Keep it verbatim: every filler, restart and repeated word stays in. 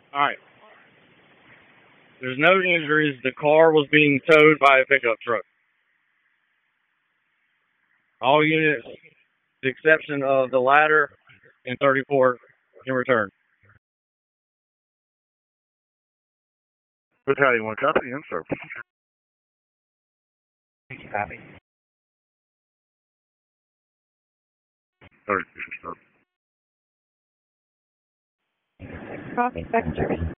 All right. There's no injuries. The car was being towed by a pickup truck. All units, the exception of the ladder and thirty-four, can return. Battalion one, copy, in service. Copy. thirty-six, start. Copy, second service.